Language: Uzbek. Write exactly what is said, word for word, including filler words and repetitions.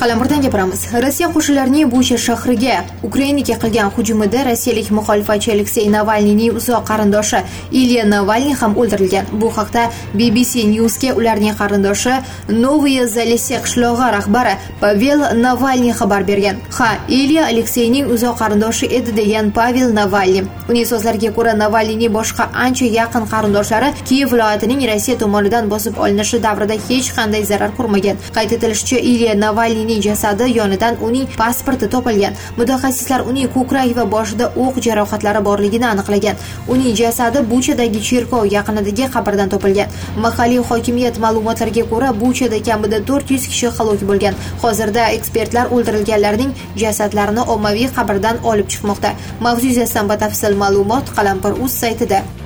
Qalamqordan gapiramiz. Rossiya qo'shinlarining Bucha shahriga Ukrainaga qilgan hujumida rossiyalik muxolifatchi Aleksey Navalniyning uzoq qarindoshi Ilya Navalniy ham o'ldirilgan. Bu haqda B B C News'ga ularning qarindoshi Novoye Zalesye qishlog'i rahbari Pavel Navalniy xabar bergan. Ha, Ilya Alekseyning uzoq qarindoshi edi degan Pavel Navalniy. Uning so'zlariga ko'ra, Navalniyning boshqa ancha yaqin qarindoshlari Kiyev viloyatining Rossiya tomonidan bosib olinishi davrida hech qanday zarar ko'rmagan. Qayd etilishicha, Ilya Navalniyning jasadi yonidan uning pasporti topilgan. Mutaxassislar uning ko'krak va boshida o'q jarohatlari borligini aniqlagan. Uning jasadi Buchadagi cherkov yaqinidagi qabrdan topilgan. Mahalliy hokimiyat ma'lumotlariga ko'ra, Buchada kamida to'rt yuz kishi halok bo'lgan. Hozirda ekspertlar o'ldirilganlarning jasadlarini ommaviy qabrdan olib chiqmoqda. Mavzu yuzasidan batafsil ma'lumot Qalampir.uz saytida.